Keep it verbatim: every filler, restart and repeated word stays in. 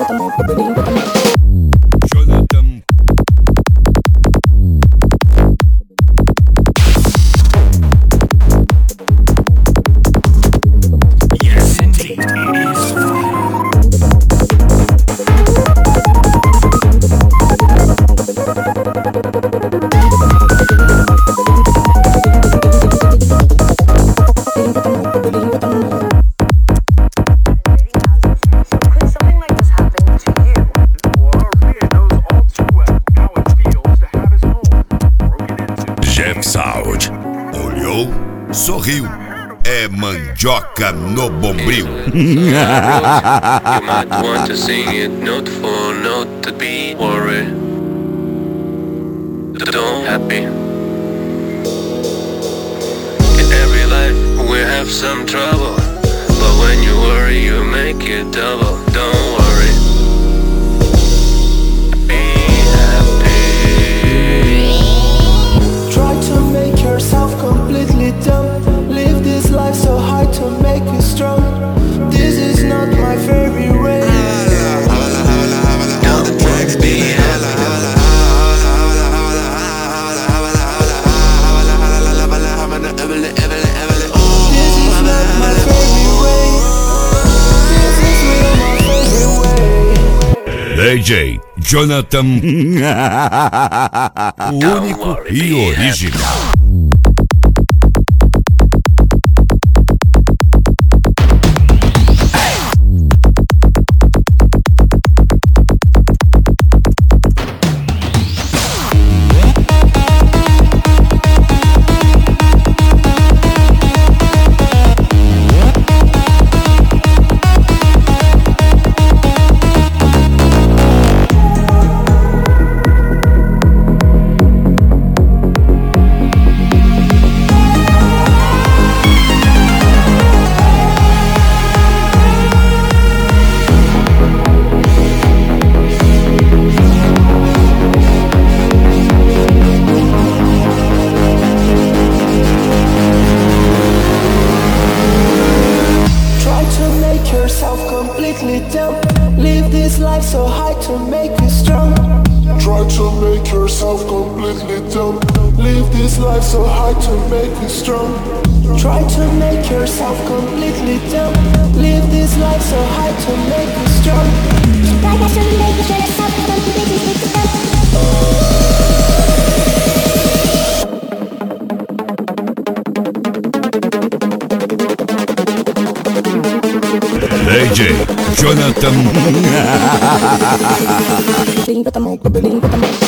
Jonathan. Yes, indeed, it is fire. Sound. Olhou, sorriu. É mandioca no bombril. You might want to sing it note for note to be worried. Don't happy. In every life we have some trouble, but when you worry you make it double. Don't worry. Be happy. Try to make yourself completely dumb. Live this life so hard to make you strong. This is not my favorite way. Don't worry, be happy. This is not my favorite way. This is real my favorite way. D J Jonathan. O único e original. Completely dumb. Live this life so hard to make you strong. Try to make yourself completely dumb. Live this life so hard to make you strong. Try to make yourself completely dumb. Live this life so hard to make you strong. Try to make yourself completely D J Jonathan.